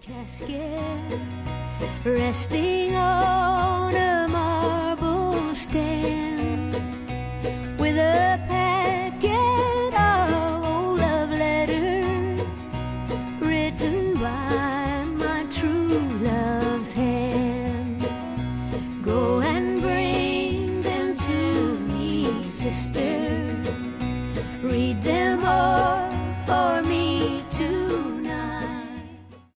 casket resting on a marble stand with a packet of old love letters written by my true love's hand. Go and bring them to me, sister. Read them.